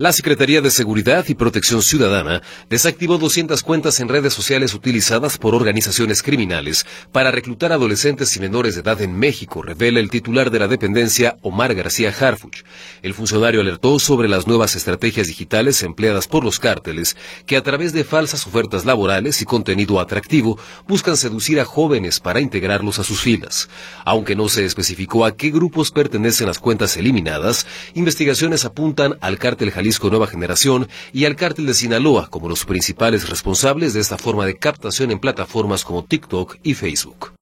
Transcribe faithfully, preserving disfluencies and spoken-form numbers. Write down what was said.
La Secretaría de Seguridad y Protección Ciudadana desactivó doscientas cuentas en redes sociales utilizadas por organizaciones criminales para reclutar adolescentes y menores de edad en México, revela el titular de la dependencia, Omar García Harfuch. El funcionario alertó sobre las nuevas estrategias digitales empleadas por los cárteles que a través de falsas ofertas laborales y contenido atractivo buscan seducir a jóvenes para integrarlos a sus filas. Aunque no se especificó a qué grupos pertenecen las cuentas eliminadas, investigaciones apuntan al cártel Jalisco Nueva Generación y al cártel de Sinaloa como los principales responsables de esta forma de captación en plataformas como TikTok y Facebook.